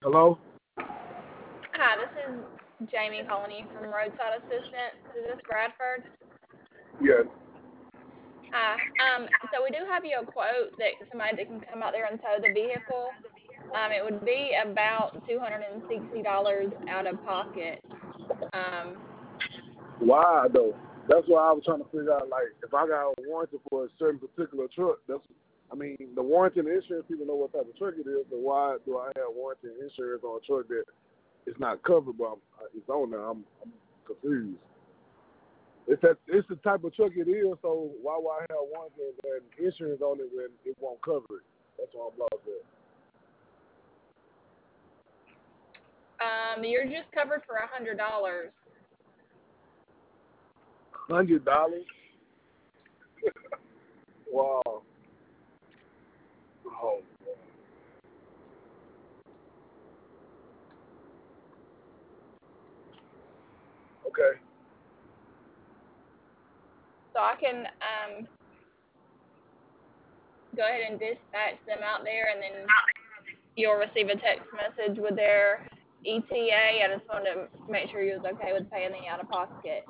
Hello? Hi, this is Jamie calling you from Roadside Assistance. Is this Bradford? Yes. Hi. So we do have you a quote that somebody that can come out there and tow the vehicle. It would be about $260 out of pocket. Um, Why though? That's why I was trying to figure out like if I got a warranty for a certain particular truck, I mean the warranty and insurance people know what type of truck it is, so why do I have warranty and insurance on a truck that it's not covered but it's on there? I'm confused. It's the type of truck it is, so why would I have warranty and insurance on it when it won't cover it? That's why I'm lost at. you're just covered for $100. $100? Wow. Oh, okay. So I can go ahead and dispatch them out there, and then you'll receive a text message with their ETA. I just wanted to make sure you was okay with paying the out of pocket.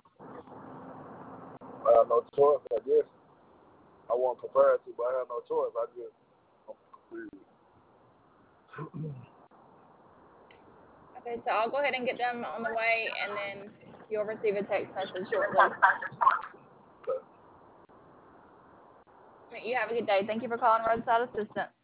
I have no choice, I guess. I want prepared to, but I have no choice. I'm confused. Okay, so I'll go ahead and get them on the way, and then you'll receive a text message shortly. You have a good day. Thank you for calling Roadside Assistance.